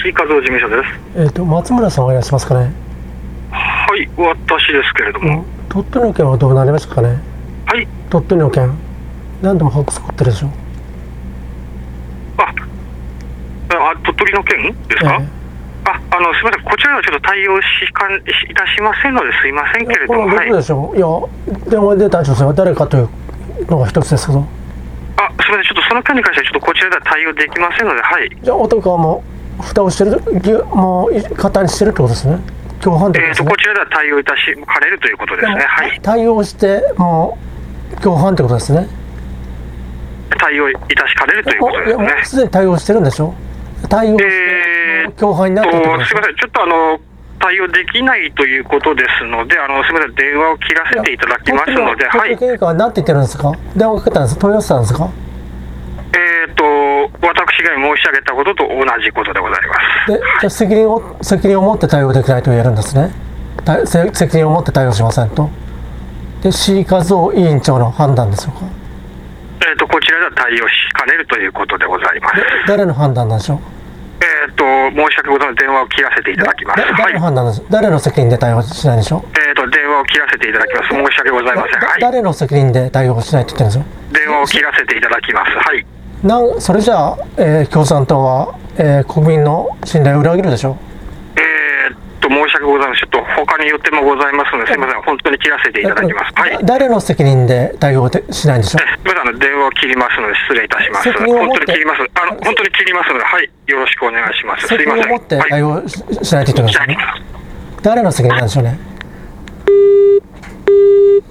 C 活動事務所です。 松村さんはいらっしゃいますかね。 はい、私ですけれども。 鳥取の件はどうなりましたかね。 はい。 鳥取の件、何度もホークス取ってるでしょ。 鳥取の件ですか。すみません、こちらはちょっと対応いたしませんので、すいませんけれども。 これどこでしょう。いや、電話で出た女性は誰かというのが一つですけど。 すみません、ちょっとその件に関しては、ちょっとこちらでは対応できませんので、はい。 じゃあ、男はもう、蓋をしてる、もう、型にしてるってことですね。共犯ってことですね。 こちらでは対応いたしかれるということですね。はい。 対応して、もう、共犯ってことですね。 対応いたしかれるということですね。 すでに対応してるんでしょ。対応して、共犯になってるってことですね。 すみません、ちょっと対応できないということですので、すみません、電話を切らせていただきますので、はい。 経過は何て言ってるんですか。電話かけたんです。問い合わせたんですか。 私が申し上げたことと同じことでございます。 で、じゃあ責任を持って対応できないと言えるんですね。責任を持って対応しませんと。で、C 和夫委員長の判断でしょうか。 こちらでは対応しかねるということでございます。 誰の判断なんでしょう。 申し訳ございません、電話を切らせていただきます。 誰の判断です。誰の責任で対応しないでしょう。 電話を切らせていただきます。申し訳ございません。はい。 誰の責任で対応しないと言ってるんですよ。 電話を切らせていただきます。はい。 それじゃあ、共産党は、国民の信頼を裏切るでしょう。 申し訳ございません。ちょっと他に予定もございますので、すみません、本当に切らせていただきます。はい。 誰の責任で対応しないんでしょう。 すみません、電話を切りますので失礼いたします。本当に切ります。本当に切りますので、はい、よろしくお願いします。すみません。 責任を持って対応しないと言ってくださいね。誰の責任なんでしょうね。